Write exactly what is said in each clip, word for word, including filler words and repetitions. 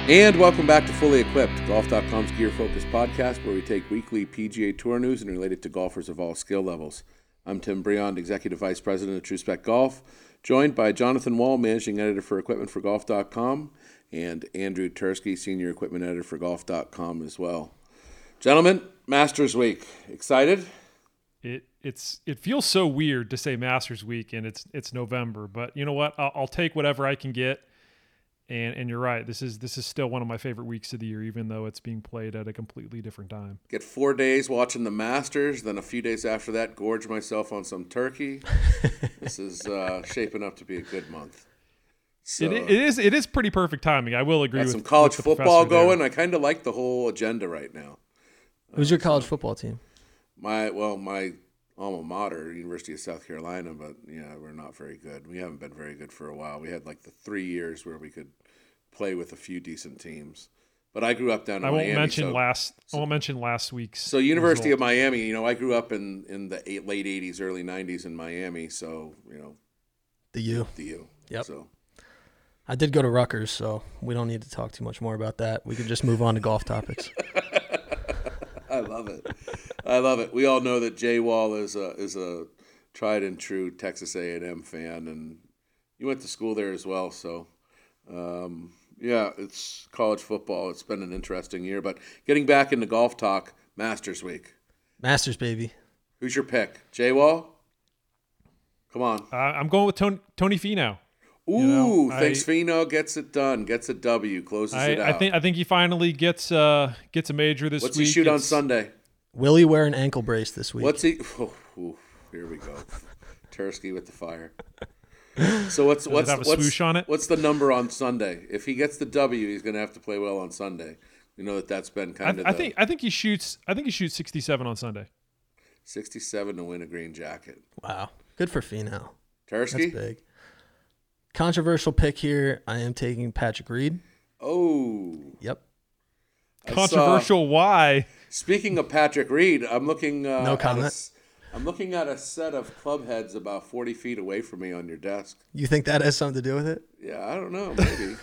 And welcome back to Fully Equipped, golf dot com's gear-focused podcast where we take weekly P G A Tour news and relate it to golfers of all skill levels. I'm Tim Briand, Executive Vice President of TrueSpec Golf, joined by Jonathan Wall, Managing Editor for Equipment for golf dot com, and Andrew Tursky, Senior Equipment Editor for golf dot com as well. Gentlemen, Masters Week. Excited? It it's it feels so weird to say Masters Week and it's it's November, but you know what? I'll, I'll take whatever I can get. And and you're right. This is this is still one of my favorite weeks of the year, even though it's being played at a completely different time. Get four days watching the Masters, then a few days after that, gorge myself on some turkey. This is uh, shaping up to be a good month. So, it, it is it is pretty perfect timing. I will agree got with some college with the football professor going. there. I kind of like the whole agenda right now. Who's your college football team? My well, my alma mater, University of South Carolina, but yeah, we're not very good. We haven't been very good for a while. We had like the three years where we could play with a few decent teams. But I grew up down in I won't Miami. mention so, last. so, I won't mention last week's. So University result. of Miami. You know, I grew up in in the eight, late eighties, early nineties in Miami. So you know, The U. the U. Yep. So I did go to Rutgers, so we don't need to talk too much more about that. We could just move on to golf topics. I love it. I love it. We all know that Jay Wall is a is a tried and true Texas A and M fan, and you went to school there as well. So, um, yeah, it's college football. It's been an interesting year. But getting back into golf talk, Masters Week. Masters, baby. Who's your pick? Jay Wall? Come on. Uh, I'm going with Tony, Tony Finau. Ooh, You know, thanks, I- Finau gets it done. Gets a W. Closes I, it out. I think I think he finally gets uh gets a major this What's week. he shoot on It's- Sunday? Will he wear an ankle brace this week? What's he? Oh, ooh, here we go. Tursky with the fire. So what's Does it what's have a what's, swoosh on it? what's the number on Sunday? If he gets the W, he's going to have to play well on Sunday. You know that that's been I, kind of I the think I think he shoots. I think he shoots sixty-seven on Sunday. sixty-seven to win a green jacket. Wow. Good for Finau. That's Tursky? big. Controversial pick here. I am taking Patrick Reed. Oh. Yep. I saw- Controversial. Why? speaking of Patrick Reed, I'm looking. Uh, No at a comment. s- I'm looking at a set of club heads about forty feet away from me on your desk. You think that has something to do with it? Yeah, I don't know. Maybe.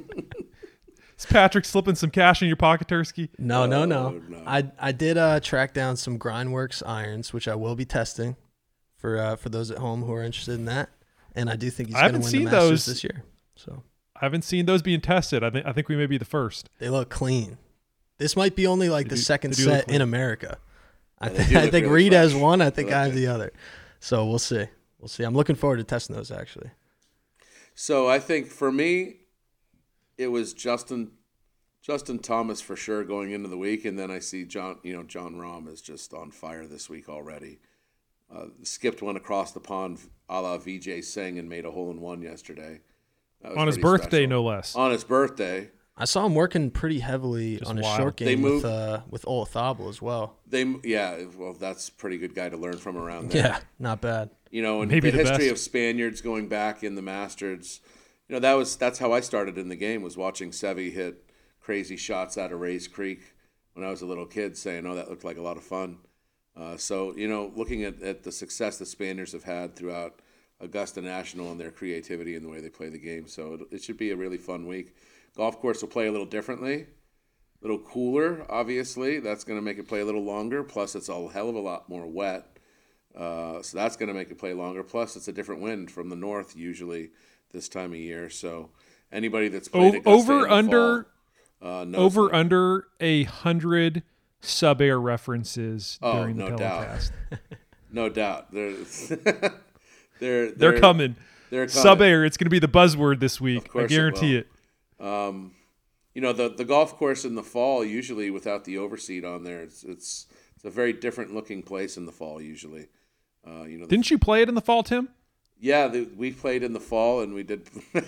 Is Patrick slipping some cash in your pocket, Tursky? No, no, no. Oh, no. I I did uh, track down some Grindworks irons, which I will be testing for uh, for those at home who are interested in that. And I do think he's I going to haven't win seen the Masters those. this year. So I haven't seen those being tested. I think I think we may be the first. they look clean. This might be only like They the do- second they do look set clean. in America. I, Yeah, they th- do I look think really Reed has fresh. one. I think They I look have the good. other. So we'll see. We'll see. I'm looking forward to testing those actually. So I think for me, it was Justin Justin Thomas for sure going into the week, and then I see John, you know, John Rahm is just on fire this week already. Uh, skipped one across the pond, a la V J Singh, and made a hole in one yesterday. That was On his pretty birthday, special. no less. On his birthday, I saw him working pretty heavily Just on his wild. short They game moved- with uh, with Olazabal as well. they yeah, well, that's a pretty good guy to learn from around there. Yeah, not bad. You know, and Maybe the, the history best. of Spaniards going back in the Masters, you know, that was that's how I started in the game, was watching Seve hit crazy shots out of Rays Creek when I was a little kid, saying, "Oh, that looked like a lot of fun." Uh, so, you know, looking at, at the success the Spaniards have had throughout Augusta National and their creativity and the way they play the game, so it, it should be a really fun week. Golf course will play a little differently, a little cooler, obviously. That's going to make it play a little longer. Plus, it's a hell of a lot more wet. Uh, so that's going to make it play longer. Plus, it's a different wind from the north usually this time of year. So anybody that's played O- Augusta over in the under fall, uh, knows over that. under a hundred sub air references Oh, during the no doubt. telecast. No doubt. They're, they're, they're, They're coming. They're coming. Sub air. It's going to be the buzzword this week. I course it guarantee will. it. Um, you know, the the golf course in the fall, usually without the overseat on there, it's it's it's a very different looking place in the fall usually. Uh, you know, the, Didn't you play it in the fall, Tim? yeah, the, we played in the fall and we did.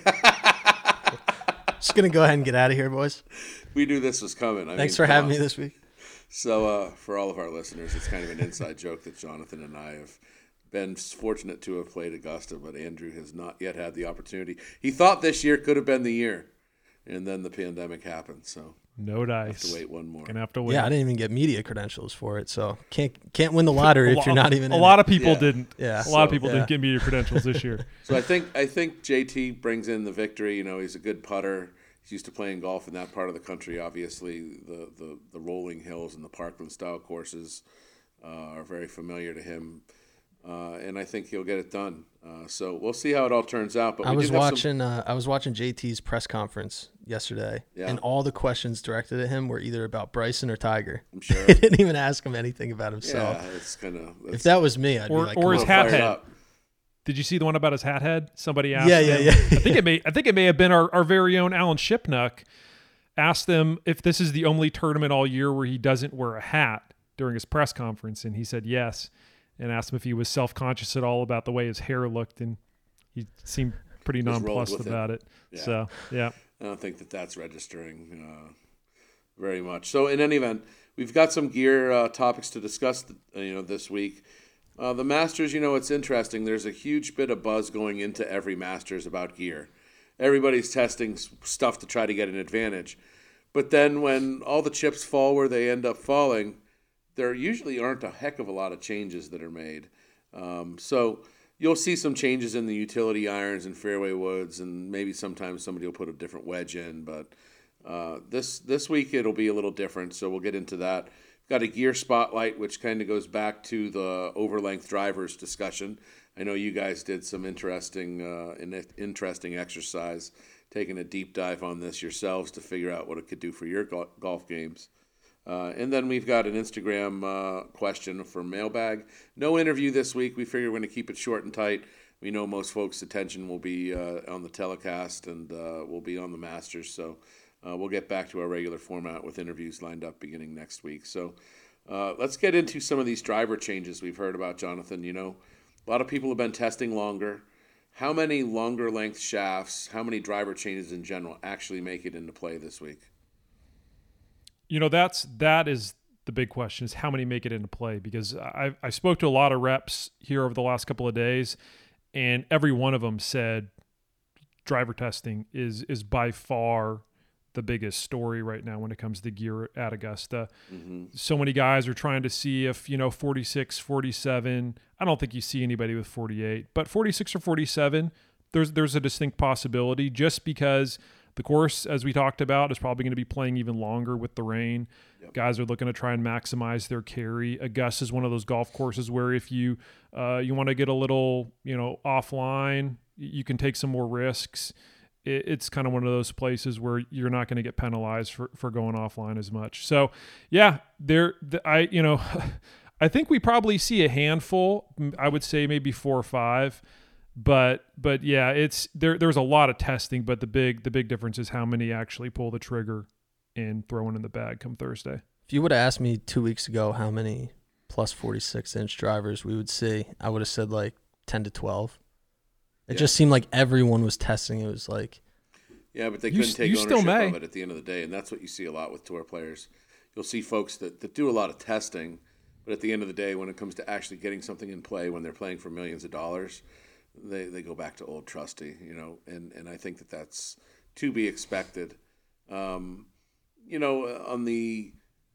Just gonna go ahead and get out of here, boys. We knew this was coming. I Thanks mean, for come having on. me this week. So, uh, for all of our listeners, it's kind of an inside joke that Jonathan and I have been fortunate to have played Augusta, but Andrew has not yet had the opportunity. He thought this year could have been the year, and then the pandemic happened. So, No dice. have to wait one more. Gonna have to wait. Yeah, I didn't even get media credentials for it, so can't can't win the lottery A if you're lo- not even. A in lot it. of people Yeah. didn't. Yeah. A lot of So, people yeah. didn't get media credentials this year. So I think I think J T brings in the victory. You know, he's a good putter. he's used to playing golf in that part of the country. Obviously, the the, the rolling hills and the Parkland style courses uh, are very familiar to him. Uh, and I think he'll get it done. Uh, so we'll see how it all turns out. But I we was did have watching. Some... Uh, I was watching J T's press conference yesterday, Yeah. and all the questions directed at him were either about Bryson or Tiger. I'm sure. They didn't even ask him anything about himself. Yeah, it's kind of. If that was me, I'd Or- be like, or "Come his on." hat fired head. up. Did you see the one about his hat head? Somebody asked Yeah, yeah, him. yeah. I think it may I think it may have been our, our very own Alan Shipnuck asked them if this is the only tournament all year where he doesn't wear a hat during his press conference, and he said yes, and asked him if he was self-conscious at all about the way his hair looked, and he seemed pretty Just rolled nonplussed with it. about it. Yeah. So, yeah. I don't think that that's registering uh, very much. So in any event, we've got some gear uh, topics to discuss, uh, you know, this week. Uh, the Masters, you know, it's interesting. There's a huge bit of buzz going into every Masters about gear. Everybody's testing s- stuff to try to get an advantage. But then when all the chips fall where they end up falling, there usually aren't a heck of a lot of changes that are made. Um, so you'll see some changes in the utility irons and fairway woods, and maybe sometimes somebody will put a different wedge in. But uh, this this week it'll be a little different, so we'll get into that. Got a gear spotlight, which kind of goes back to the overlength drivers discussion. I know you guys did some interesting, uh, in- interesting exercise, taking a deep dive on this yourselves to figure out what it could do for your go- golf games. Uh, and then we've got an Instagram uh, question for Mailbag. No interview this week. We figure we're going to keep it short and tight. We know most folks' attention will be uh, on the telecast and uh, will be on the Masters. So uh, we'll get back to our regular format with interviews lined up beginning next week. So uh, let's get into some of these driver changes we've heard about, Jonathan. You know, a lot of people have been testing longer. How many longer length shafts, how many driver changes in general actually make it into play this week? You know, that's that is the big question, is how many make it into play, because I I spoke to a lot of reps here over the last couple of days, and every one of them said driver testing is is by far the biggest story right now when it comes to gear at Augusta. Mm-hmm. So many guys are trying to see if, you know, forty-six, forty-seven, I don't think you see anybody with forty-eight, but forty-six or forty-seven, there's there's a distinct possibility, just because the course, as we talked about, is probably going to be playing even longer with the rain. Yep. Guys are looking to try and maximize their carry. Augusta is one of those golf courses where if you uh, you want to get a little, you know, offline, you can take some more risks. It, it's kind of one of those places where you're not going to get penalized for, for going offline as much. So, yeah, there, the, I, you know, I think we probably see a handful. I would say maybe four or five. But but yeah, it's there. There's a lot of testing, but the big the big difference is how many actually pull the trigger and throw it in the bag come Thursday. If you would have asked me two weeks ago how many plus forty-six inch drivers we would see, I would have said like ten to twelve. It Yeah. just seemed like everyone was testing. It was like, Yeah, but they You couldn't s- take you still ownership may. of it at the end of the day, and that's what you see a lot with tour players. You'll see folks that, that do a lot of testing, but at the end of the day, when it comes to actually getting something in play, when they're playing for millions of dollars, they, they go back to old trusty, you know, and, and I think that that's to be expected. Um, you know, on the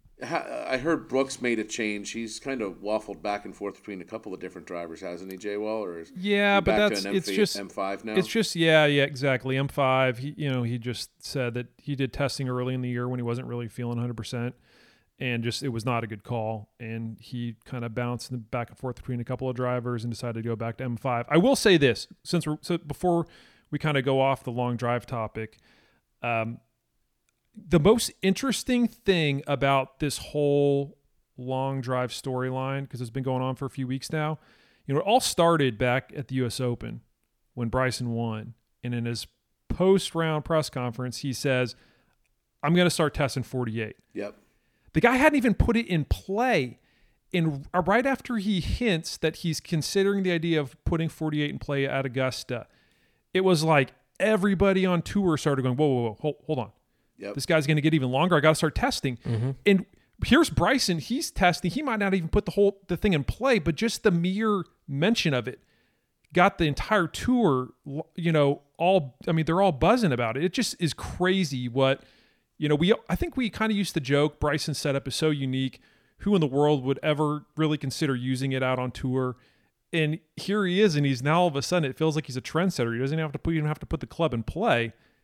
I heard Brooks made a change. He's kind of waffled back and forth between a couple of different drivers, hasn't he, Jay Well? Or is Yeah, he but back to that's an M it's five just M five now. It's just yeah, yeah, exactly. M five. He, you know, he just said that he did testing early in the year when he wasn't really feeling one hundred percent, and just it was not a good call. And he kind of bounced back and forth between a couple of drivers and decided to go back to M five. I will say this, since we're so before we kind of go off the long drive topic, um, the most interesting thing about this whole long drive storyline, because it's been going on for a few weeks now, you know, it all started back at the U S Open when Bryson won. And in his post-round press conference, he says, I'm going to start testing forty-eight. Yep. The guy hadn't even put it in play. And right after he hints that he's considering the idea of putting forty-eight in play at Augusta, it was like everybody on tour started going, whoa, whoa, whoa, hold, hold on. Yep. This guy's going to get even longer. I got to start testing. mm-hmm. And here's Bryson. He's testing. He might not even put the whole the thing in play, but just the mere mention of it got the entire tour, you know, all, I mean, they're all buzzing about it. It just is crazy what, you know, we, I think we kind of used to joke Bryson's setup is so unique. Who in the world would ever really consider using it out on tour? And here he is, and he's now all of a sudden, it feels like he's a trendsetter. He doesn't have to put, you don't have to put the club in play.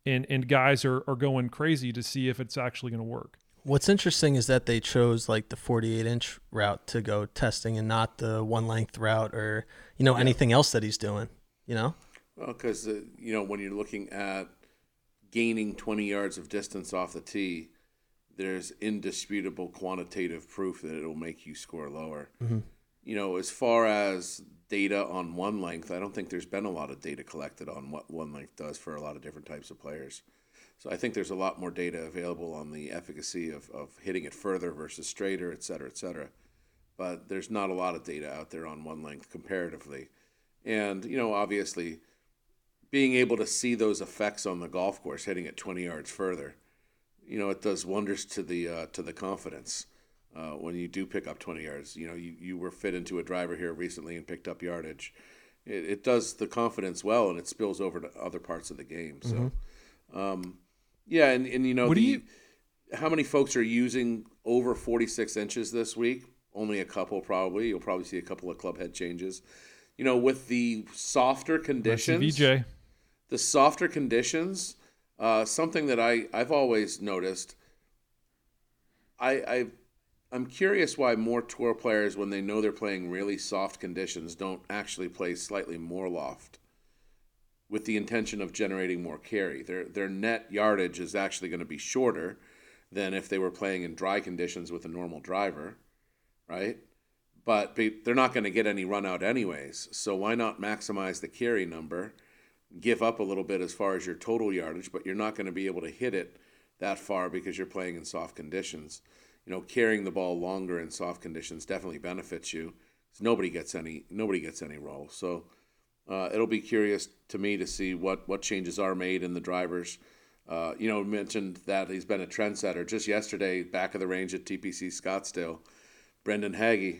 and and guys are are going crazy to see if it's actually going to work. What's interesting is that they chose like the forty-eight inch route to go testing and not the one length route or, you know, Yeah. anything else that he's doing, you know? Well, because, uh, you know, when you're looking at gaining twenty yards of distance off the tee, there's indisputable quantitative proof that it'll make you score lower. Mm-hmm. You know, as far as data on one length, I don't think there's been a lot of data collected on what one length does for a lot of different types of players. So I think there's a lot more data available on the efficacy of, of hitting it further versus straighter, et cetera, et cetera. But there's not a lot of data out there on one length comparatively. And, you know, obviously being able to see those effects on the golf course, hitting it twenty yards further, you know, it does wonders to the uh, to the confidence uh, when you do pick up twenty yards. You know, you, you were fit into a driver here recently and picked up yardage. It, it does the confidence well, and it spills over to other parts of the game. So, Mm-hmm. um, yeah, and, and you know, What the, do you- how many folks are using over forty-six inches this week? Only a couple, probably. You'll probably see a couple of club head changes. You know, with the softer conditions, V J. the softer conditions, uh, something that I, I've always noticed, I, I, I'm curious why more tour players, when they know they're playing really soft conditions, don't actually play slightly more loft with the intention of generating more carry. Their, their net yardage is actually going to be shorter than if they were playing in dry conditions with a normal driver, right? But they're not going to get any run out anyways. So why not maximize the carry number, give up a little bit as far as your total yardage, but you're not going to be able to hit it that far because you're playing in soft conditions. You know, carrying the ball longer in soft conditions definitely benefits you. Nobody gets any nobody gets any roll. So uh, it'll be curious to me to see what, what changes are made in the drivers. Uh, you know, mentioned that he's been a trendsetter. Just yesterday, back of the range at T P C Scottsdale, Brendan Hagee,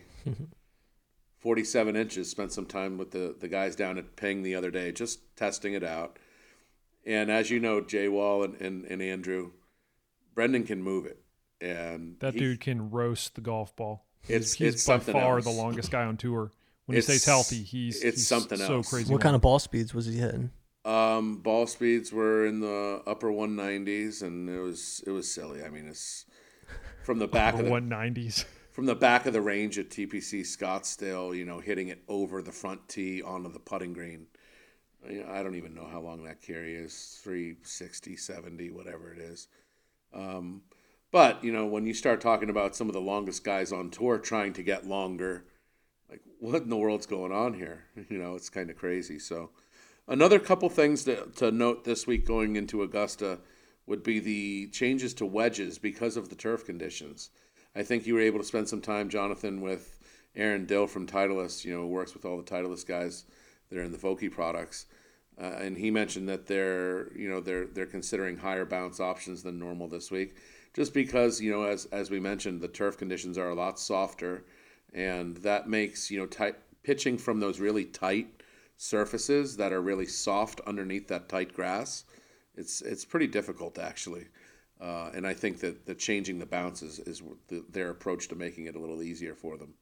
forty-seven inches, spent some time with the, the guys down at Ping the other day, just testing it out. And as you know, Jay Wall and, and, and Andrew, Brendan can move it. And That he, dude can roast the golf ball. He's, It's- he's it's by something far else. the longest guy on tour. When he It's- stays healthy, he's it's he's something so else. crazy. What kind long. of ball speeds was he hitting? Um, ball speeds were in the upper one nineties, and it was it was silly. I mean, it's from the back of the one nineties? from the back of the range at T P C Scottsdale, you know, hitting it over the front tee onto the putting green. You know, I don't even know how long that carry is, three sixty, seventy, whatever it is. Um, but, you know, when you start talking about some of the longest guys on tour trying to get longer, like, what in the world's going on here? You know, it's kind of crazy. So another couple things to, to note this week going into Augusta would be the changes to wedges because of the turf conditions. I think you were able to spend some time, Jonathan, with Aaron Dill from Titleist, you know, who works with all the Titleist guys that are in the Vokey products. Uh, and he mentioned that they're, you know, they're they're considering higher bounce options than normal this week, just because, you know, as as we mentioned, the turf conditions are a lot softer, and that makes, you know, tight pitching from those really tight surfaces that are really soft underneath that tight grass. It's it's pretty difficult actually, uh, and I think that the changing the bounces is the, their approach to making it a little easier for them.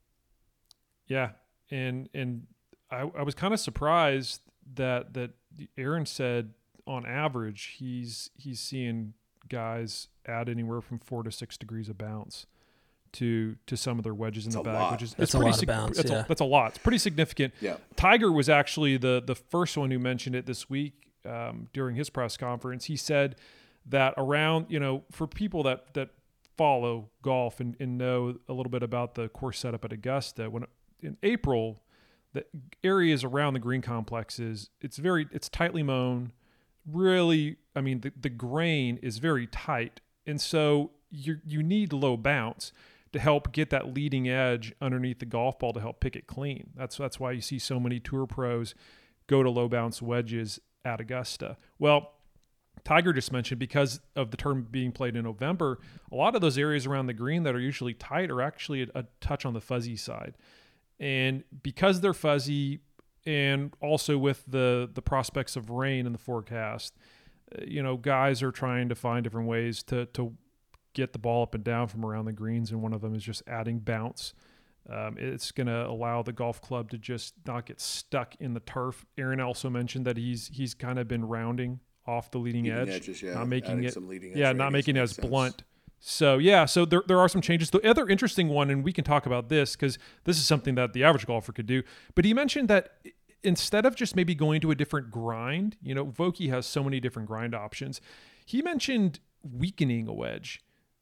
Yeah, and and I, I was kind of surprised that that Aaron said on average he's he's seeing guys add anywhere from four to six degrees of bounce to to some of their wedges in It's the a bag, lot. which is That's it's a pretty lot of sig- bounce, That's, yeah. a, that's a lot. It's pretty significant. Yeah. Tiger was actually the the first one who mentioned it this week um, during his press conference. He said that around, you know, for people that that follow golf and, and know a little bit about the course setup at Augusta, when in April, the areas around the green complexes, it's very it's tightly mown. Really, I mean, the, the grain is very tight, and so you you need low bounce to help get that leading edge underneath the golf ball to help pick it clean. That's that's why you see so many tour pros go to low bounce wedges at Augusta. Well, Tiger just mentioned because of the term being played in November, a lot of those areas around the green that are usually tight are actually a, a touch on the fuzzy side. And because they're fuzzy, and also with the the prospects of rain in the forecast, you know, guys are trying to find different ways to to get the ball up and down from around the greens, and one of them is just adding bounce. Um, it's going to allow the golf club to just not get stuck in the turf. Aaron also mentioned that he's he's kind of been rounding off the leading, Leading edge, edges, yeah, not making adding it, some leading edge yeah, not radius making it makes as sense. blunt. So yeah, so there there are some changes. The other interesting one, and we can talk about this because this is something that the average golfer could do. But he mentioned that instead of just maybe going to a different grind, you know, Vokey has so many different grind options. He mentioned weakening a wedge,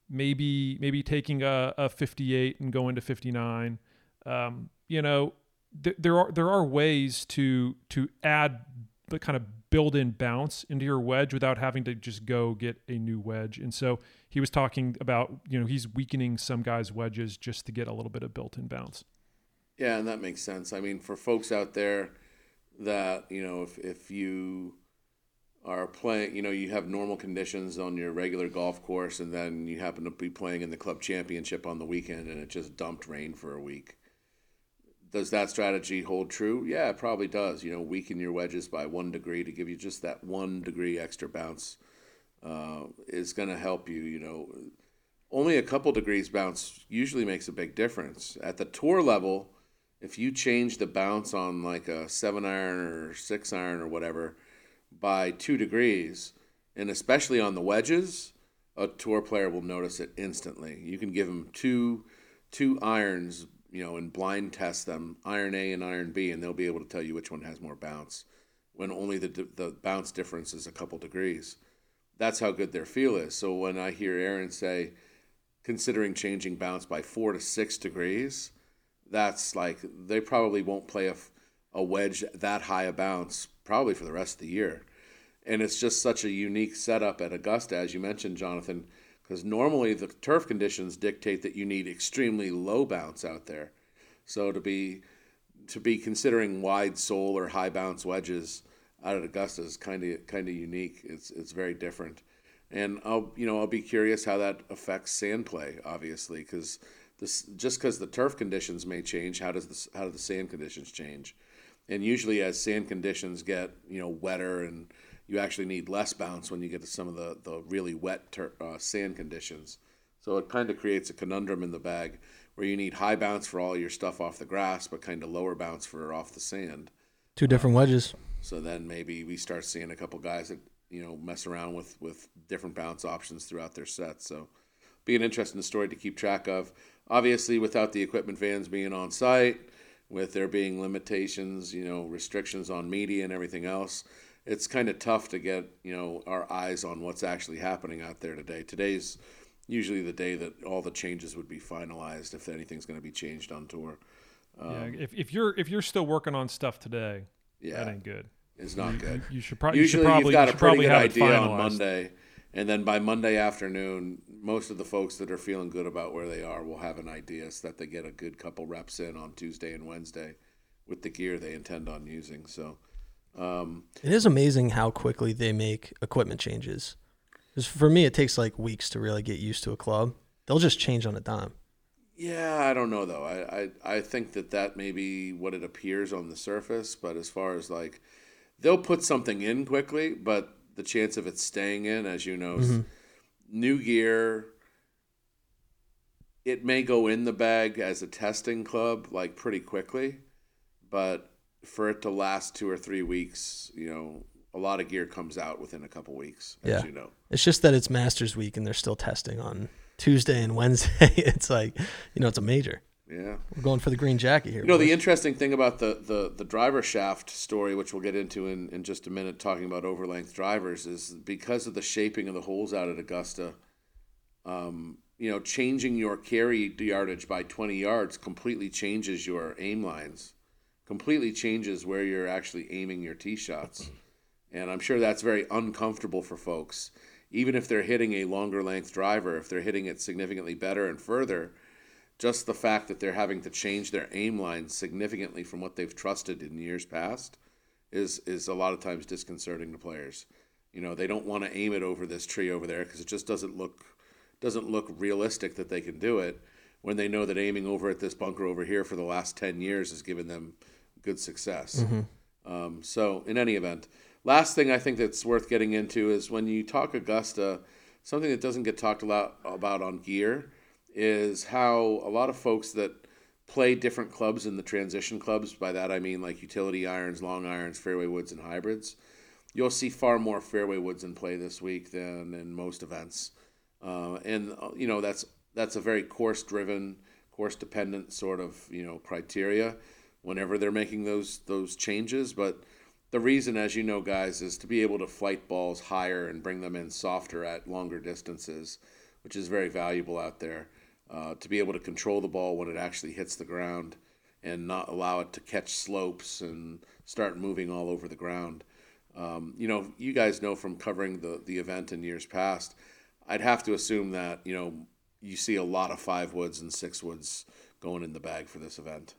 maybe maybe taking a, a fifty-eight and going to fifty-nine. Um, you know, th- there are there are ways to to add the kind of build-in bounce into your wedge without having to just go get a new wedge. And so he was talking about, you know, he's weakening some guys' wedges just to get a little bit of built-in bounce. Yeah, and that makes sense. I mean, for folks out there that, you know, if, if you are playing, you know, you have normal conditions on your regular golf course and then you happen to be playing in the club championship on the weekend and it just dumped rain for a week. Does that strategy hold true? Yeah, it probably does. You know, weaken your wedges by one degree to give you just that one degree extra bounce uh, is going to help you. You know, only a couple degrees bounce usually makes a big difference. At the tour level, if you change the bounce on like a seven iron or six iron or whatever by two degrees, and especially on the wedges, a tour player will notice it instantly. You can give them two two irons, you know, and blind test them, iron A and iron B, and they'll be able to tell you which one has more bounce when only the the bounce difference is a couple degrees. That's how good their feel is. So when I hear Aaron say, considering changing bounce by four to six degrees, that's like they probably won't play a, a wedge that high a bounce probably for the rest of the year. And it's just such a unique setup at Augusta, as you mentioned, Jonathan, because normally the turf conditions dictate that you need extremely low bounce out there. So to be to be considering wide sole or high bounce wedges out at Augusta is kind of kind of unique. It's it's very different, and I'll you know I'll be curious how that affects sand play, obviously, because this just because the turf conditions may change, how does the how do the sand conditions change? And usually, as sand conditions get you know wetter and you actually need less bounce when you get to some of the, the really wet ter- uh, sand conditions. So it kind of creates a conundrum in the bag where you need high bounce for all your stuff off the grass, but kind of lower bounce for off the sand. Two different um, wedges. So then maybe we start seeing a couple guys that, you know, mess around with, with different bounce options throughout their sets. So be an interesting story to keep track of. Obviously, without the equipment vans being on site, with there being limitations, you know, restrictions on media and everything else, it's kind of tough to get, you know, our eyes on what's actually happening out there today. Today's usually the day that all the changes would be finalized, if anything's going to be changed on tour. Um, yeah, if, if you're if you're still working on stuff today, yeah, that ain't good. It's not good. You, you should, pro- Usually you should probably you've got you a should pretty probably good have it idea on finalized. Monday, and then by Monday afternoon, most of the folks that are feeling good about where they are will have an idea so that they get a good couple reps in on Tuesday and Wednesday with the gear they intend on using. So um, It is amazing how quickly they make equipment changes. 'Cause for me, it takes like weeks to really get used to a club. They'll just change on a dime. yeah, I don't know though. I, I, I think that that may be what it appears on the surface, but as far as like, they'll put something in quickly, but the chance of it staying in, as you know, Mhm. new gear, it may go in the bag as a testing club like pretty quickly, but for it to last two or three weeks, you know, a lot of gear comes out within a couple weeks, as Yeah. you know. It's just that it's Masters Week and they're still testing on Tuesday and Wednesday. It's like, you know, it's a major. Yeah. We're going for the green jacket here. You know, the boys. interesting thing about the, the, the driver shaft story, which we'll get into in, in just a minute, talking about overlength drivers, is because of the shaping of the holes out at Augusta, um, you know, changing your carry yardage by twenty yards completely changes your aim lines, completely changes where you're actually aiming your tee shots. And I'm sure that's very uncomfortable for folks. Even if they're hitting a longer length driver, if they're hitting it significantly better and further, just the fact that they're having to change their aim lines significantly from what they've trusted in years past is is a lot of times disconcerting to players. You know, they don't want to aim it over this tree over there because it just doesn't look doesn't look realistic that they can do it when they know that aiming over at this bunker over here for the last ten years has given them good success. Mm-hmm. Um, so in any event, last thing I think that's worth getting into is when you talk Augusta, something that doesn't get talked a lot about on gear is how a lot of folks that play different clubs in the transition clubs, by that I mean like utility irons, long irons, fairway woods, and hybrids, you'll see far more fairway woods in play this week than in most events. Uh, and, uh, you know, that's that's a very course-driven, course-dependent sort of, you know, criteria whenever they're making those those changes. But the reason, as you know, guys, is to be able to flight balls higher and bring them in softer at longer distances, which is very valuable out there. Uh, to be able to control the ball when it actually hits the ground and not allow it to catch slopes and start moving all over the ground. Um, you know, you guys know from covering the, the event in years past, I'd have to assume that, you know, you see a lot of five woods and six woods going in the bag for this event.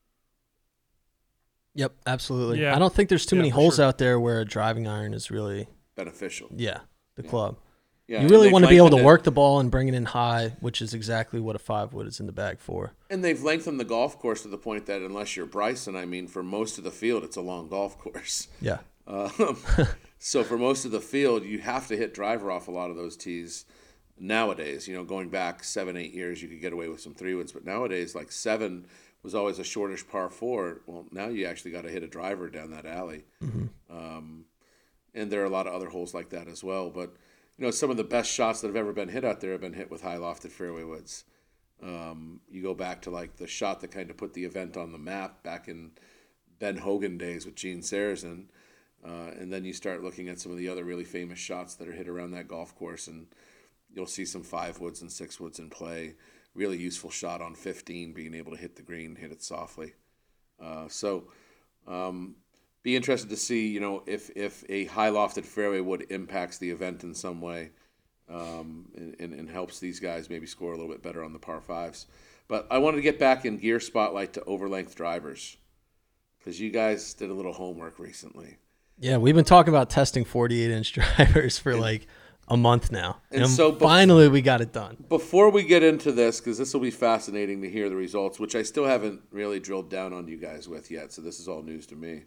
Yep, absolutely. Yeah. I don't think there's too Yeah, many for holes sure. out there where a driving iron is really, Beneficial. yeah, the Yeah. club. Yeah, You and really they've want to be able to lengthened it- work the ball and bring it in high, which is exactly what a five wood is in the bag for. And they've lengthened the golf course to the point that unless you're Bryson, I mean, for most of the field, it's a long golf course. Yeah. Um, so for most of the field, you have to hit driver off a lot of those tees. Nowadays, you know, going back seven, eight years, you could get away with some three woods, but nowadays, like seven was always a shortish par four. Well, now you actually got to hit a driver down that alley. Mm-hmm. Um, and there are a lot of other holes like that as well. But you know, some of the best shots that have ever been hit out there have been hit with high lofted fairway woods. Um, you go back to like the shot that kind of put the event on the map back in Ben Hogan days with Gene Sarazen. Uh, and then you start looking at some of the other really famous shots that are hit around that golf course, and you'll see some five woods and six woods in play. Really useful shot on fifteen, being able to hit the green, hit it softly. Uh, so um, be interested to see, you know, if, if a high lofted fairway wood impacts the event in some way, um, and, and helps these guys maybe score a little bit better on the par fives. But I wanted to get back in gear spotlight to overlength drivers, because you guys did a little homework recently. Yeah, we've been talking about testing forty-eight inch drivers for like a month now. And And, so bef- finally we got it done. Before we get into this, because this will be fascinating to hear the results, which I still haven't really drilled down on you guys with yet, so this is all news to me.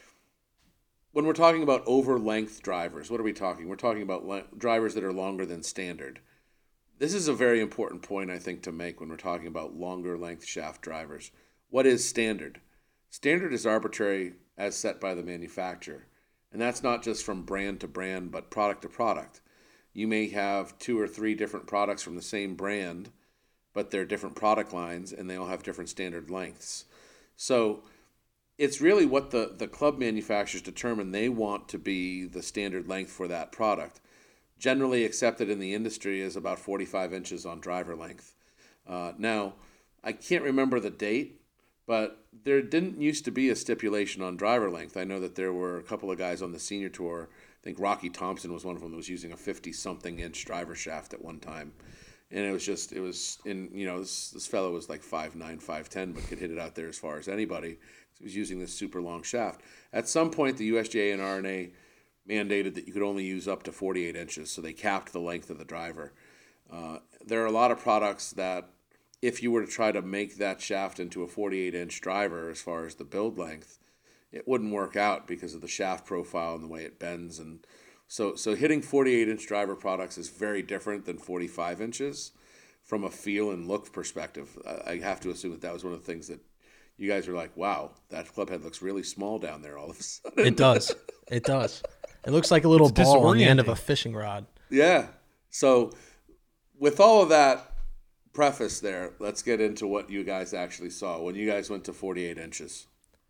When we're talking about over-length drivers, what are we talking? We're talking about le- drivers that are longer than standard. This is a very important point, I think, to make when we're talking about longer length shaft drivers. What is standard? Standard is arbitrary as set by the manufacturer. And that's not just from brand to brand, but product to product. You may have two or three different products from the same brand, but they're different product lines, and they all have different standard lengths. So it's really what the, the club manufacturers determine they want to be the standard length for that product. Generally accepted in the industry is about forty-five inches on driver length. Uh, now, I can't remember the date, but there didn't used to be a stipulation on driver length. I know that there were a couple of guys on the senior tour. I think Rocky Thompson was one of them that was using a fifty-something inch driver shaft at one time. And it was just, it was, in you know, this, this fellow was like five nine, five ten, but could hit it out there as far as anybody. He was using this super long shaft. At some point, the U S G A and R N A mandated that you could only use up to forty-eight inches, so they capped the length of the driver. Uh, there are a lot of products that, if you were to try to make that shaft into a forty-eight inch driver as far as the build length, it wouldn't work out because of the shaft profile and the way it bends. And so so hitting forty-eight inch driver products is very different than forty-five inches from a feel and look perspective. I, I have to assume that that was one of the things that you guys were like, wow, that club head looks really small down there all of a sudden. It does. It does. It looks like a little It's ball on the end of a disorienting. fishing rod. Yeah. So with all of that preface there, let's get into what you guys actually saw when you guys went to forty-eight inches.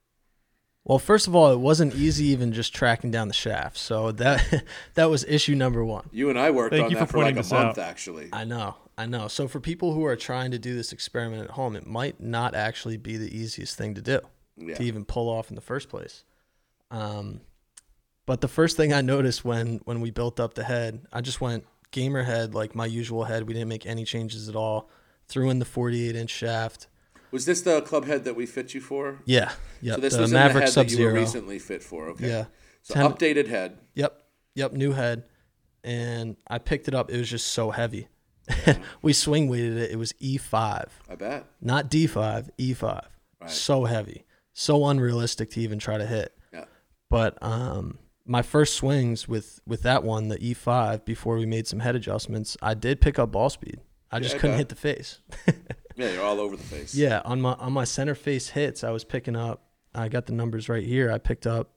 Well, first of all, it wasn't easy even just tracking down the shaft. So that that was issue number one. You and I worked Thank on you that for for like pointing a this month, out. actually. I know, I know. So for people who are trying to do this experiment at home, it might not actually be the easiest thing to do Yeah. to even pull off in the first place. Um, but the first thing I noticed when when we built up the head, I just went gamer head, like my usual head. We didn't make any changes at all. Threw in the forty-eight inch shaft. Was this the club head that we fit you for? Yeah, yep. So this the was Maverick in the head that you were Sub-Zero. recently fit for. Okay. Yeah. So Ten- updated head. Yep. Yep. New head. And I picked it up. It was just so heavy. We swing weighted it. It was E five, I bet. not D five, E five. Right. So heavy. So unrealistic to even try to hit. Yeah. But um, my first swings with, with that one, the E five, before we made some head adjustments, I did pick up ball speed. I just Yeah, I couldn't bet. hit the face. Yeah, you're all over the face. Yeah, on my on my center face hits, I was picking up. I got the numbers right here. I picked up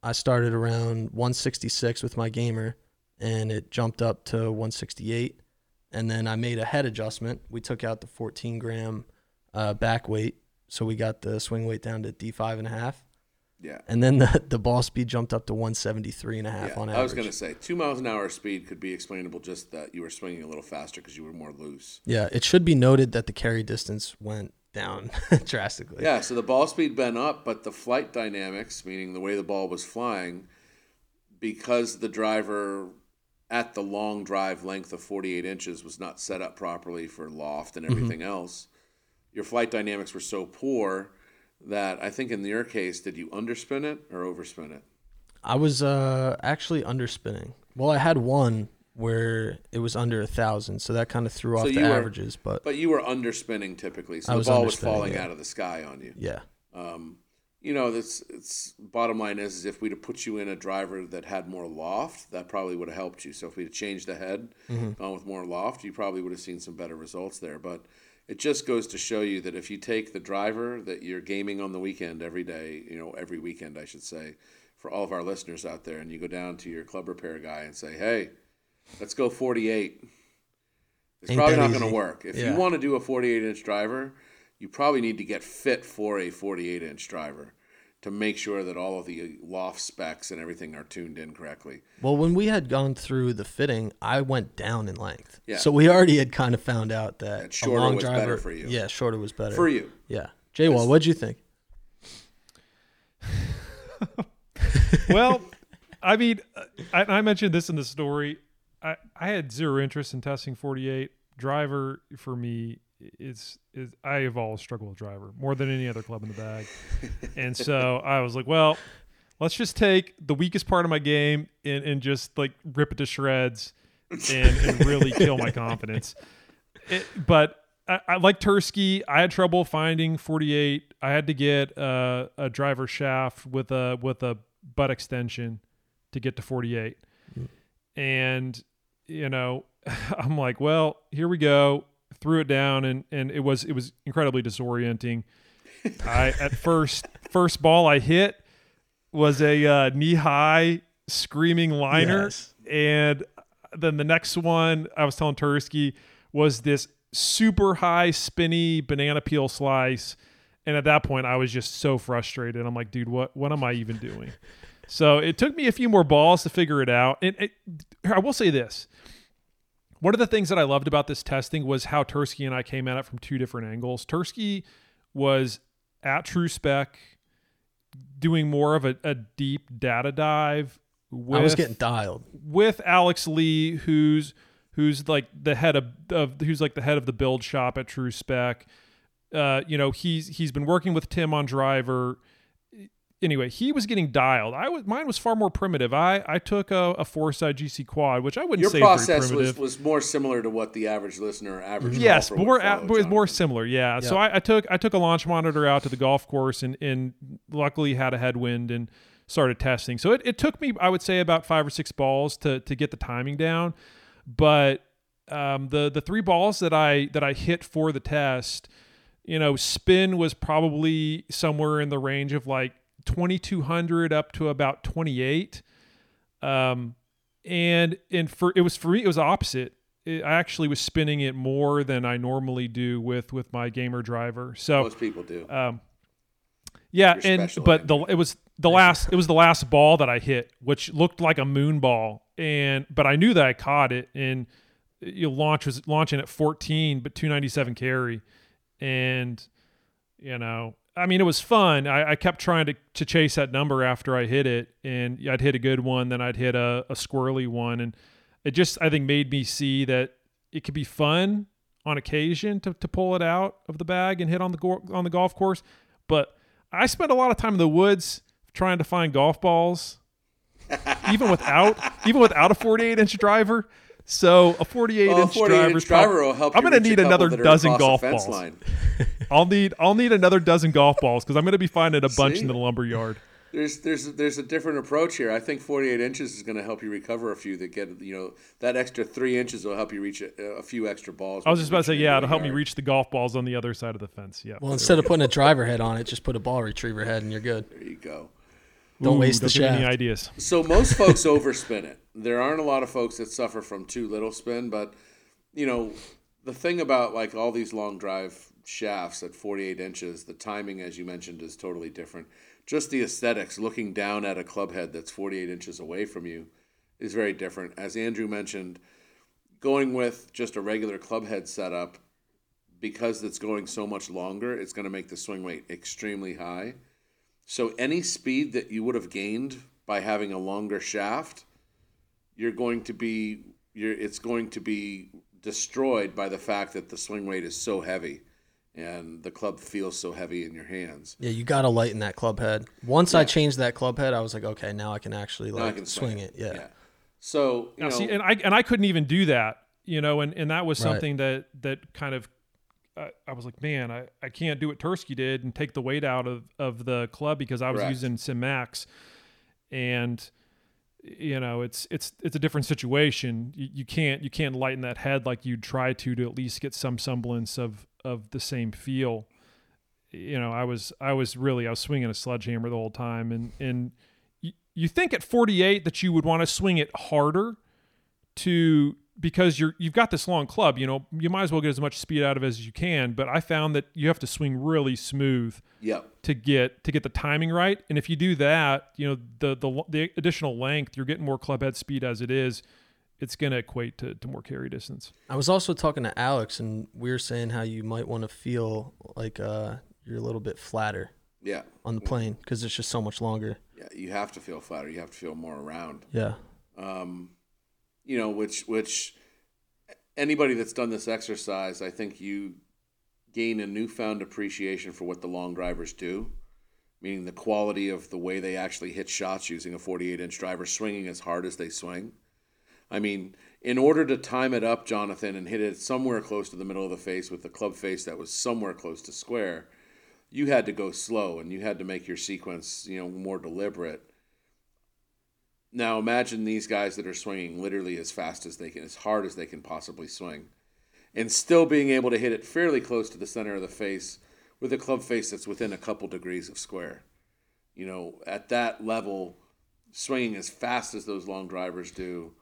I started around one sixty-six with my gamer, and it jumped up to one sixty-eight. And then I made a head adjustment. We took out the fourteen gram uh, back weight, so we got the swing weight down to D five and a half. Yeah. And then the, the ball speed jumped up to one seventy-three and a half yeah, on average. I was going to say, two miles an hour speed could be explainable just that you were swinging a little faster because you were more loose. Yeah, it should be noted that the carry distance went down drastically. Yeah, so the ball speed went up, but the flight dynamics, meaning the way the ball was flying, because the driver at the long drive length of forty-eight inches was not set up properly for loft and everything mm-hmm. else, your flight dynamics were so poor that I think in your case, did you underspin it or overspin it? I was uh, actually underspinning. Well, I had one where it was under a thousand, so that kind of threw so off the were, averages. But but you were underspinning typically, so I the was ball was falling yeah. out of the sky on you. Yeah. Um, you know, this it's bottom line is, is if we'd have put you in a driver that had more loft, that probably would have helped you. So if we'd have changed the head, mm-hmm. gone with more loft, you probably would have seen some better results there. But it just goes to show you that if you take the driver that you're gaming on the weekend every day, you know, every weekend, I should say, for all of our listeners out there, and you go down to your club repair guy and say, hey, let's go forty-eight. It's Ain't probably not easy. going to work. If yeah. you want to do a forty-eight inch driver, you probably need to get fit for a forty-eight inch driver to make sure that all of the loft specs and everything are tuned in correctly. Well, when we had gone through the fitting, I went down in length. Yeah. So we already had kind of found out that, that shorter a long was driver, better for you. Yeah, shorter was better. For you. Yeah. J-Wall, what'd you think? Well, I mean, I, I mentioned this in the story. I, I had zero interest in testing forty-eight. Driver, for me, is is I have always struggled with driver more than any other club in the bag. And so I was like, well, let's just take the weakest part of my game and, and just like rip it to shreds and, and really kill my confidence. It, but I, I like Tursky. I had trouble finding forty-eight. I had to get uh, a driver shaft with a with a butt extension to get to forty-eight. Mm. And, you know, I'm like, well, here we go. Threw it down, and, and it was it was incredibly disorienting. I at first first ball I hit was a uh, knee high screaming liner, yes. and then the next one I was telling Tursky was this super high spinny banana peel slice, and at that point I was just so frustrated. I'm like, dude, what what am I even doing? So it took me a few more balls to figure it out. And it, I will say this. One of the things that I loved about this testing was how Tursky and I came at it from two different angles. Tursky was at True Spec doing more of a, a deep data dive. With, I was getting dialed with Alex Lee, who's who's like the head of, of who's like the head of the build shop at True Spec. Uh, you know, he's he's been working with Tim on driver. Anyway, he was getting dialed. I was mine was far more primitive. I, I took a, a four-side G C quad, which I wouldn't Your say process is very primitive. was, was more similar to what the average listener or average yes, golfer more would a, follow, was more Jonathan. similar. Yeah. Yep. So I, I took I took a launch monitor out to the golf course and, and luckily had a headwind and started testing. So it, it took me, I would say, about five or six balls to to get the timing down. But um, the the three balls that I that I hit for the test, you know, spin was probably somewhere in the range of like twenty-two hundred up to about twenty-eight. Um, and, and for, it was for me, it was opposite. It, I actually was spinning it more than I normally do with, with my gamer driver. So most people do. Um, yeah. You're and, special, but the, Andy. it was the last, it was the last ball that I hit, which looked like a moon ball. And, but I knew that I caught it, and you know, launch was launching at fourteen, but two ninety-seven carry. And, you know, I mean, it was fun. I, I kept trying to, to chase that number after I hit it, and I'd hit a good one, then I'd hit a, a squirrely one. And it just, I think, made me see that it could be fun on occasion to, to pull it out of the bag and hit on the go- on the golf course. But I spent a lot of time in the woods trying to find golf balls, even without even without a forty-eight inch driver. So a forty-eight well, inch forty-eight driver inch driver will help. I'm going to to need another dozen golf balls. balls. I'll need I'll need another dozen golf balls because I'm going to be finding a bunch See? in the lumber yard. There's there's there's a different approach here. I think forty-eight inches is going to help you recover a few that get, you know, that extra three inches will help you reach a, a few extra balls. I was just about to say, yeah, it'll help me yard. reach the golf balls on the other side of the fence. Yeah. Well, instead of putting a driver head on it, just put a ball retriever head and you're good. There you go. Don't Ooh, waste the don't give me any shaft. ideas. So most folks overspin it. There aren't a lot of folks that suffer from too little spin, but you know, the thing about like all these long drive shafts at forty-eight inches, the timing, as you mentioned, is totally different. Just the aesthetics, looking down at a club head that's forty-eight inches away from you, is very different. As Andrew mentioned, going with just a regular club head setup, because it's going so much longer, it's going to make the swing weight extremely high. So any speed that you would have gained by having a longer shaft, you're going to be, you're, it's going to be destroyed by the fact that the swing weight is so heavy and the club feels so heavy in your hands. Yeah, you got to lighten that club head. Once Yeah. I changed that club head, I was like, okay, now I can actually Now I like can swing it. Yeah. yeah. So, you Now, know, see, and I and I couldn't even do that, you know, and, and that was Right. something that that kind of uh, I was like, man, I, I can't do what Tursky did and take the weight out of, of the club because I was Correct. using Sim Max, and you know, it's it's it's a different situation. You, you can't you can't lighten that head like you'd try to to at least get some semblance of of the same feel. You know, I was I was really I was swinging a sledgehammer the whole time, and and you, you think at forty-eight that you would want to swing it harder to because you're you've got this long club. You know, you might as well get as much speed out of it as you can. But I found that you have to swing really smooth yep. to get to get the timing right. And if you do that, you know, the the the additional length, you're getting more club head speed as it is. It's going to equate to, to more carry distance. I was also talking to Alex, and we were saying how you might want to feel like uh, you're a little bit flatter Yeah. on the plane because it's just so much longer. Yeah. You have to feel flatter. You have to feel more round. Yeah. Um, you know, which which anybody that's done this exercise, I think you gain a newfound appreciation for what the long drivers do, meaning the quality of the way they actually hit shots using a forty-eight inch driver, swinging as hard as they swing. I mean, in order to time it up, Jonathan, and hit it somewhere close to the middle of the face with the club face that was somewhere close to square, you had to go slow and you had to make your sequence, you know, more deliberate. Now imagine these guys that are swinging literally as fast as they can, as hard as they can possibly swing, and still being able to hit it fairly close to the center of the face with a club face that's within a couple degrees of square. You know, at that level, swinging as fast as those long drivers do,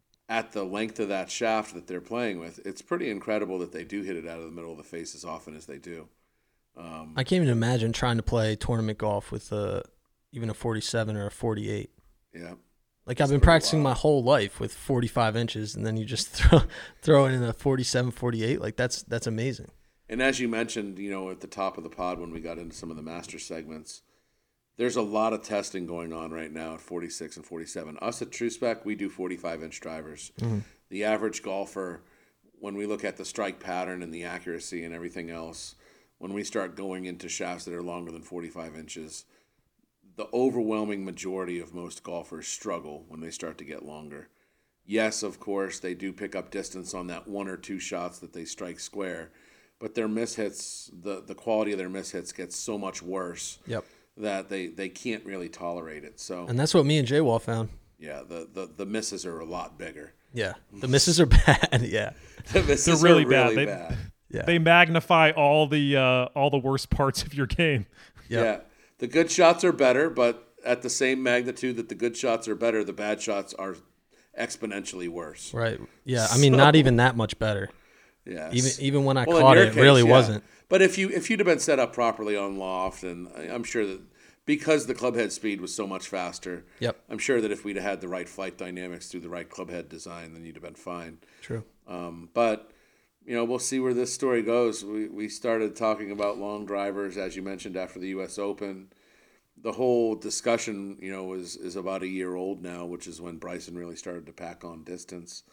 at the length of that shaft that they're playing with, it's pretty incredible that they do hit it out of the middle of the face as often as they do. Um, I can't even imagine trying to play tournament golf with a, even a forty-seven or a forty-eight. yeah. Like That's I've been pretty practicing wild. my whole life with forty-five inches, and then you just throw throw it in a forty-seven, forty-eight. Like that's that's amazing. And as you mentioned, you know, at the top of the pod when we got into some of the master segments, there's a lot of testing going on right now at forty-six and forty-seven. Us at TrueSpec, we do forty-five inch drivers. Mm-hmm. The average golfer, when we look at the strike pattern and the accuracy and everything else, when we start going into shafts that are longer than forty-five inches, the overwhelming majority of most golfers struggle when they start to get longer. Yes, of course, they do pick up distance on that one or two shots that they strike square, but their mishits, the, the quality of their mishits gets so much worse Yep. that they, they can't really tolerate it. So, And that's what me and Jay Wall found. yeah, the, the, the misses are a lot bigger. Yeah. The misses are bad. Yeah. The misses They're really are bad. really They- bad. Yeah. They magnify all the uh, all the worst parts of your game. Yep. Yeah. The good shots are better, but at the same magnitude that the good shots are better, the bad shots are exponentially worse. Right. Yeah. I mean, not even that much better. Yes. Even even when I Well, in caught your it, it case, really yeah. wasn't. But if you if you'd have been set up properly on loft, and I- I'm sure that because the club head speed was so much faster, Yep. I'm sure that if we'd have had the right flight dynamics through the right club head design, then you'd have been fine. True. Um, but you know, we'll see where this story goes. We we started talking about long drivers, as you mentioned, after the U S Open. The whole discussion, you know, is is about a year old now, which is when Bryson really started to pack on distance,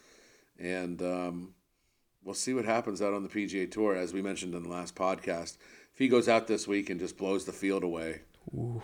and um, we'll see what happens out on the P G A Tour. As we mentioned in the last podcast, if he goes out this week and just blows the field away, Ooh.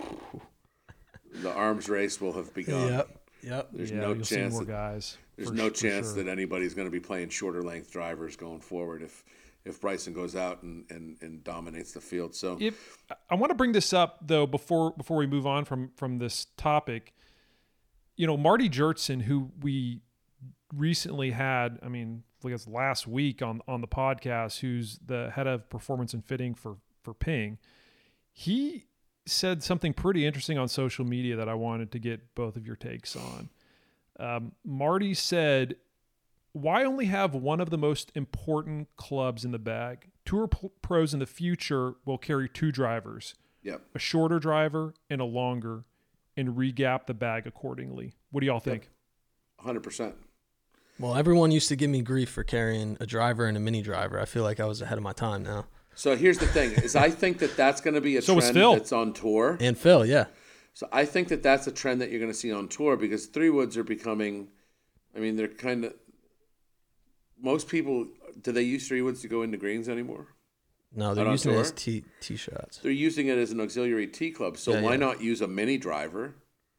the arms race will have begun. Yep. Yep. There's yeah, no you'll see chance more that, guys. there's for no sh- for chance sure. that anybody's going to be playing shorter length drivers going forward if if Bryson goes out and, and, and dominates the field. So If I want to bring this up though before before we move on from from this topic, you know, Marty Jertson, who we recently had, I mean, I guess last week on on the podcast, who's the head of performance and fitting for for Ping, he said something pretty interesting on social media that I wanted to get both of your takes on. Um, Marty said, why only have one of the most important clubs in the bag? Tour p- pros in the future will carry two drivers, Yep. a shorter driver and a longer, and regap the bag accordingly. What do y'all think? Yep. one hundred percent. Well, everyone used to give me grief for carrying a driver and a mini driver. I feel like I was ahead of my time now. So here's the thing: is I think that that's going to be a So was trend Phil. that's on tour. And Phil, yeah. So I think that that's a trend that you're going to see on tour because three woods are becoming. I mean, they're kind of. Most people, do they use three woods to go into greens anymore? No, they're Not on using it tour? as tee tee shots. They're using it as an auxiliary tee club. So Yeah, why yeah. not use a mini driver,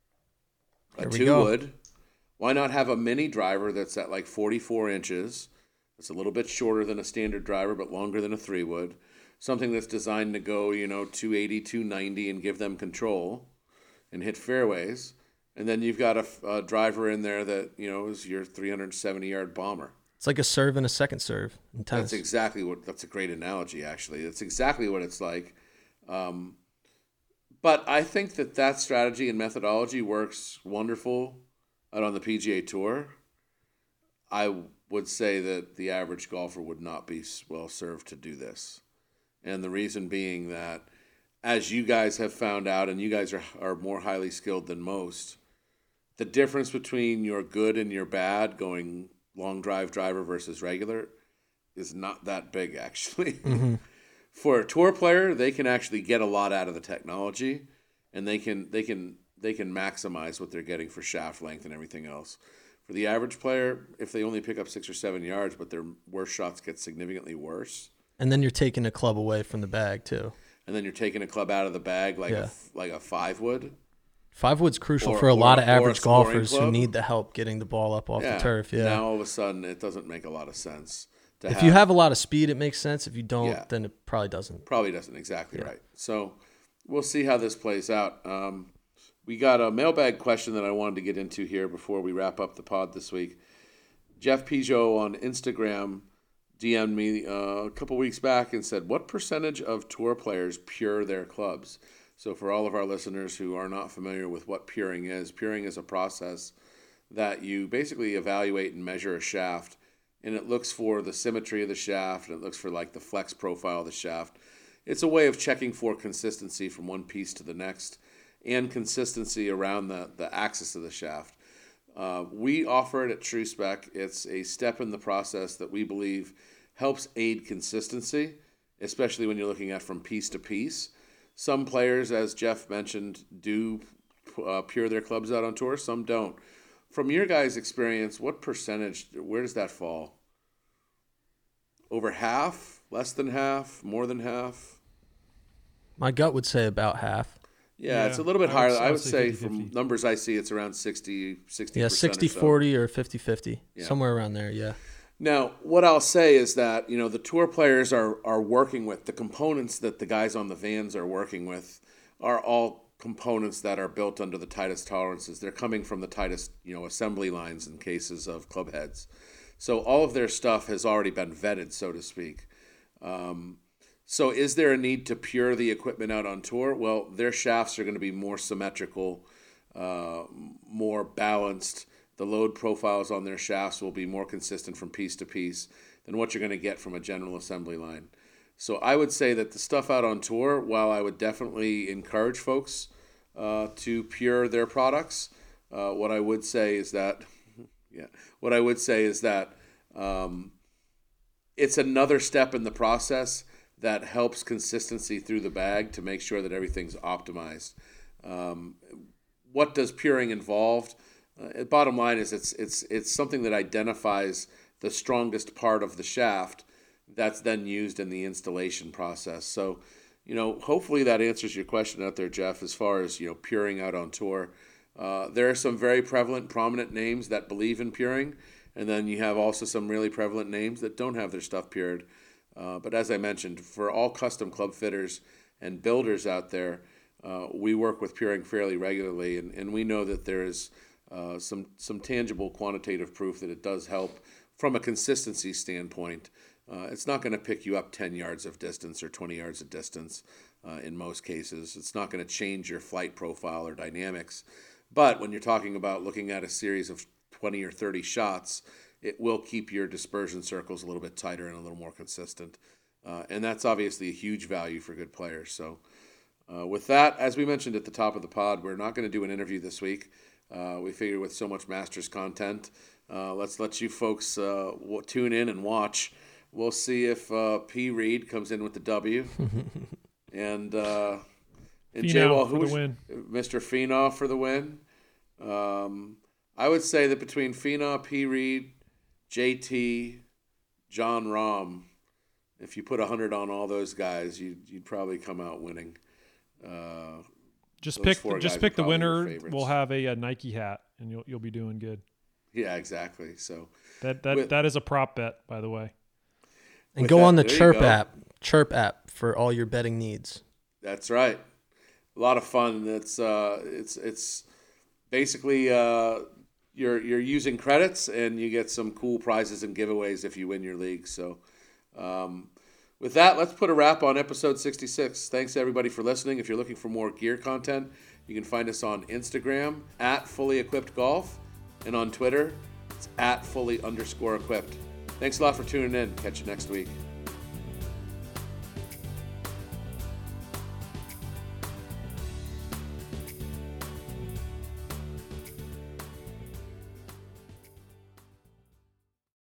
a There we two go. wood? Why not have a mini driver that's at like forty-four inches? It's a little bit shorter than a standard driver, but longer than a three wood. Something that's designed to go, you know, two eighty, two ninety and give them control and hit fairways. And then you've got a, a driver in there that, you know, is your three hundred seventy yard bomber. It's like a serve and a second serve in tennis. That's exactly what. That's a great analogy, actually. That's exactly what it's like. Um, but I think that that strategy and methodology works wonderful out on the P G A Tour. I would say that the average golfer would not be well served to do this, and the reason being that, as you guys have found out, and you guys are are more highly skilled than most, the difference between your good and your bad going long drive driver versus regular is not that big, actually. Mm-hmm. For a tour player, they can actually get a lot out of the technology, and they can they can they can maximize what they're getting for shaft length and everything else. For the average player, if they only pick up six or seven yards, but their worst shots get significantly worse, And then you're taking a club away from the bag too. and then you're taking a club out of the bag like Yeah. a like a five wood. Five wood's crucial Or- for a or- lot of or a average scoring golfers who club. need the help getting the ball up off the turf. Yeah. Now all of a sudden, it doesn't make a lot of sense. To if you have a lot of speed, it makes sense. If you don't, Yeah. then it probably doesn't. Probably doesn't, exactly Yeah. right. So we'll see how this plays out. Um, we got a mailbag question that I wanted to get into here before we wrap up the pod this week. Jeff Pigeot on Instagram D M'd me uh, a couple weeks back and said, what percentage of tour players pure their clubs? So for all of our listeners who are not familiar with what puring is, puring is a process that you basically evaluate and measure a shaft, and it looks for the symmetry of the shaft, and it looks for like the flex profile of the shaft. It's a way of checking for consistency from one piece to the next and consistency around the, the axis of the shaft. Uh, we offer it at TrueSpec. It's a step in the process that we believe helps aid consistency, especially when you're looking at from piece to piece. Some players, as Jeff mentioned, do uh, pure their clubs out on tour. Some don't. From your guys' experience, what percentage, where does that fall? Over half? Less than half? More than half? My gut would say about half. Yeah, Yeah, it's a little bit I would higher. say- I would say fifty from fifty. numbers I see, it's around sixty, sixty Yeah, percent sixty or so. forty or fifty fifty. Yeah. Somewhere around there, yeah. Now, what I'll say is that, you know, the tour players are, are working with, the components that the guys on the vans are working with are all components that are built under the tightest tolerances. They're coming from the tightest, you know, assembly lines in cases of club heads. So all of their stuff has already been vetted, so to speak. Um, so is there a need to pure the equipment out on tour? Well, their shafts are going to be more symmetrical, uh, more balanced. The load profiles on their shafts will be more consistent from piece to piece than what you're going to get from a general assembly line. So I would say that the stuff out on tour, while I would definitely encourage folks uh, to pure their products, uh, what I would say is that, yeah, what I would say is that um, it's another step in the process that helps consistency through the bag to make sure that everything's optimized. Um, what does puring involve? Uh, bottom line is it's it's it's something that identifies the strongest part of the shaft that's then used in the installation process. So, you know, hopefully that answers your question out there, Jeff, as far as, you know, puring out on tour. Uh, there are some very prevalent, prominent names that believe in puring, and then you have also some really prevalent names that don't have their stuff pured. Uh, but as I mentioned, for all custom club fitters and builders out there, uh, we work with puring fairly regularly, and, and we know that there is uh, some some tangible quantitative proof that it does help from a consistency standpoint. Uh, it's not going to pick you up ten yards of distance or twenty yards of distance, uh, in most cases. It's not going to change your flight profile or dynamics. But when you're talking about looking at a series of twenty or thirty shots, it will keep your dispersion circles a little bit tighter and a little more consistent. Uh, and that's obviously a huge value for good players. So uh, with that, as we mentioned at the top of the pod, we're not going to do an interview this week. Uh, we figured with so much Masters content, uh, let's let you folks uh, w- tune in and watch. We'll see if uh, P. Reed comes in with the W. and uh, and Jay, well, for the win. Mister Finau for the win. Um, I would say that between Finau, P. Reed, J T, John Rahm, if you put one hundred on all those guys, you'd, you'd probably come out winning. Uh, just pick just pick the winner. We'll have a, a Nike hat, and you'll you'll be doing good. Yeah, exactly. So that that, with, that is a prop bet, by the way. And go that, on the Chirp app, Chirp app for all your betting needs. That's right. A lot of fun. It's uh, it's it's basically uh, you're you're using credits, and you get some cool prizes and giveaways if you win your league. So. Um, With that, let's put a wrap on episode sixty-six. Thanks, everybody, for listening. If you're looking for more gear content, you can find us on Instagram, at Fully Equipped Golf, and on Twitter, it's at Fully underscore Equipped. Thanks a lot for tuning in. Catch you next week.